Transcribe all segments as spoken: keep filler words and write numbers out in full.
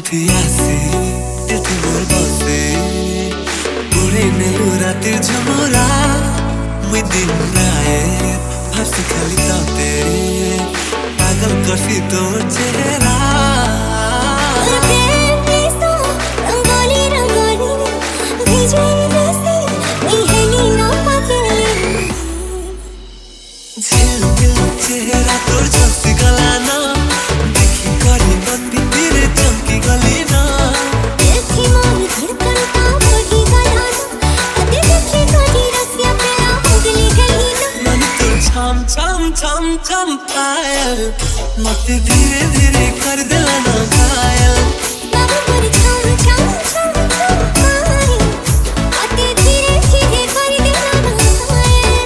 তুই আসি মোর বসে উড়ে নেলু রাতের ঝুমরা মুই দিন রায়ে ভাবছি খালি তাতে পাগল করছি তোর চেহারা चेहरा तोर झलसी गला ना देखी करी मन भीतर चमकी गली ना देखी मन धड़कन का बढ़ी गया ना अदे देखी करी रसिया पेला उगली गली ना मन तो छम छम छम छम पायल मत धीरे धीरे कर दिला ना घायल बाबू मेरी छम छम छम छम पायल मत धीरे धीरे कर दिला ना घायल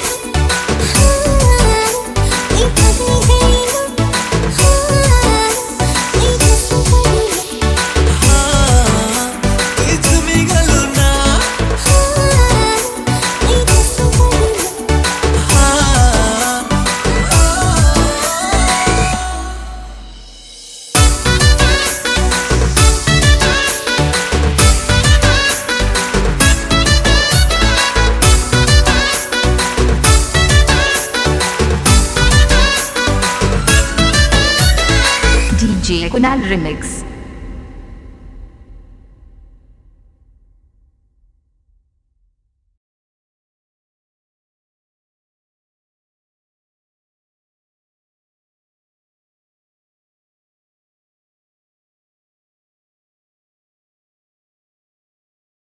D J Kunal Remix.